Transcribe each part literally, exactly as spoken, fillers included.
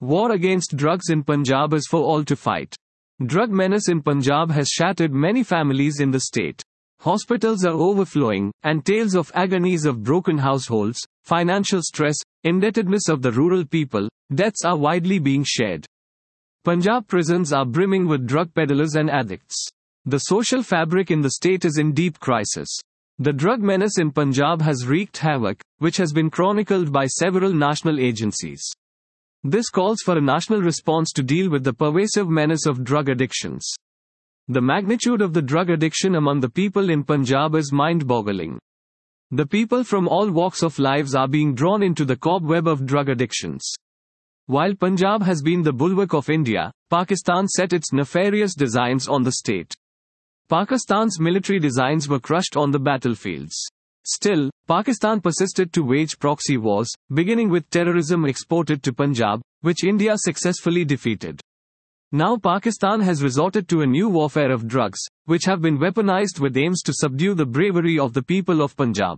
War against drugs in Punjab is for all to fight. Drug menace in Punjab has shattered many families in the state. Hospitals are overflowing, and tales of agonies of broken households, financial stress, indebtedness of the rural people, deaths are widely being shared. Punjab prisons are brimming with drug peddlers and addicts. The social fabric in the state is in deep crisis. The drug menace in Punjab has wreaked havoc, which has been chronicled by several national agencies. This calls for a national response to deal with the pervasive menace of drug addictions. The magnitude of the drug addiction among the people in Punjab is mind-boggling. The people from all walks of lives are being drawn into the cobweb of drug addictions. While Punjab has been the bulwark of India, Pakistan set its nefarious designs on the state. Pakistan's military designs were crushed on the battlefields. Still, Pakistan persisted to wage proxy wars, beginning with terrorism exported to Punjab, which India successfully defeated. Now Pakistan has resorted to a new warfare of drugs, which have been weaponized with aims to subdue the bravery of the people of Punjab.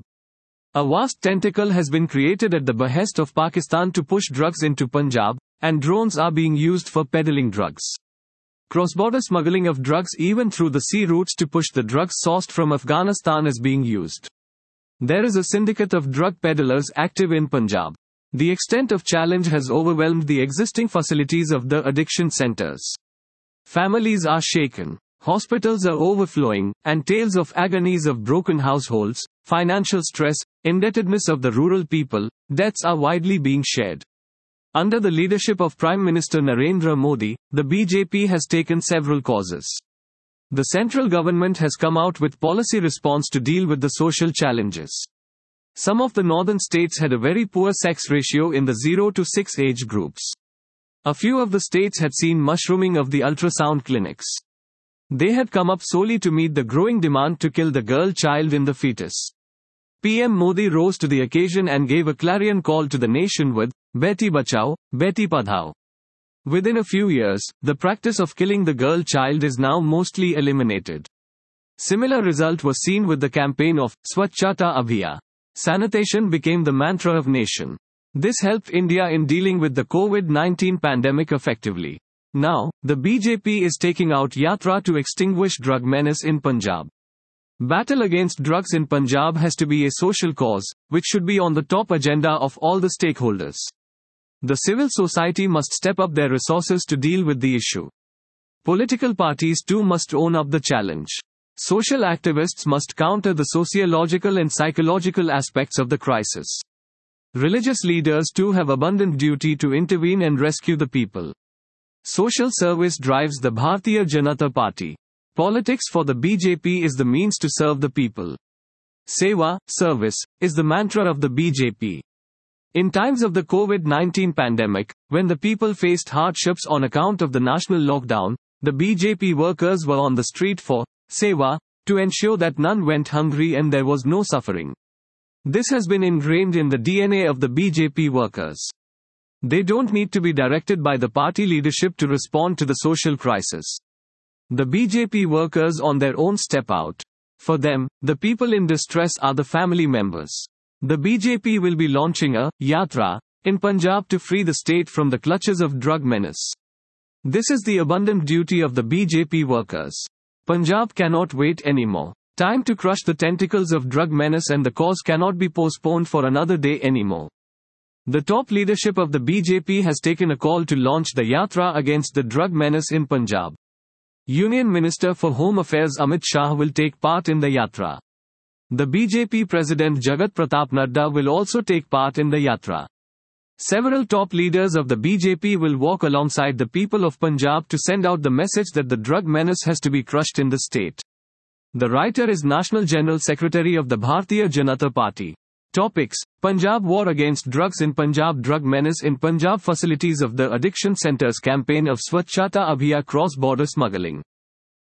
A vast tentacle has been created at the behest of Pakistan to push drugs into Punjab, and drones are being used for peddling drugs. Cross-border smuggling of drugs even through the sea routes to push the drugs sourced from Afghanistan is being used. There is a syndicate of drug peddlers active in Punjab. The extent of challenge has overwhelmed the existing facilities of the addiction centers. Families are shaken. Hospitals are overflowing, and tales of agonies of broken households, financial stress, indebtedness of the rural people, deaths are widely being shared. Under the leadership of Prime Minister Narendra Modi, the B J P has taken several causes. The central government has come out with policy response to deal with the social challenges. Some of the northern states had a very poor sex ratio in the zero to six age groups. A few of the states had seen mushrooming of the ultrasound clinics. They had come up solely to meet the growing demand to kill the girl child in the fetus. P M Modi rose to the occasion and gave a clarion call to the nation with, Beti Bachao, Beti Padhao. Within a few years, the practice of killing the girl child is now mostly eliminated. Similar result was seen with the campaign of Swachhata Abhiyan. Sanitation became the mantra of nation. This helped India in dealing with the COVID nineteen pandemic effectively. Now, the B J P is taking out Yatra to extinguish drug menace in Punjab. Battle against drugs in Punjab has to be a social cause, which should be on the top agenda of all the stakeholders. The civil society must step up their resources to deal with the issue. Political parties too must own up the challenge. Social activists must counter the sociological and psychological aspects of the crisis. Religious leaders too have abundant duty to intervene and rescue the people. Social service drives the Bharatiya Janata Party. Politics for the B J P is the means to serve the people. Seva, service, is the mantra of the B J P. In times of the COVID nineteen pandemic, when the people faced hardships on account of the national lockdown, the B J P workers were on the street for Seva, to ensure that none went hungry and there was no suffering. This has been ingrained in the D N A of the B J P workers. They don't need to be directed by the party leadership to respond to the social crisis. The B J P workers on their own step out. For them, the people in distress are the family members. The B J P will be launching a Yatra in Punjab to free the state from the clutches of drug menace. This is the abundant duty of the B J P workers. Punjab cannot wait anymore. Time to crush the tentacles of drug menace, and the cause cannot be postponed for another day anymore. The top leadership of the B J P has taken a call to launch the Yatra against the drug menace in Punjab. Union Minister for Home Affairs Amit Shah will take part in the Yatra. The B J P President Jagat Pratap Nadda will also take part in the Yatra. Several top leaders of the B J P will walk alongside the people of Punjab to send out the message that the drug menace has to be crushed in the state. The writer is National General Secretary of the Bharatiya Janata Party. Topics: Punjab war against drugs in Punjab, drug menace in Punjab, facilities of the addiction centers, campaign of Swachhata Abhiyan, cross-border smuggling.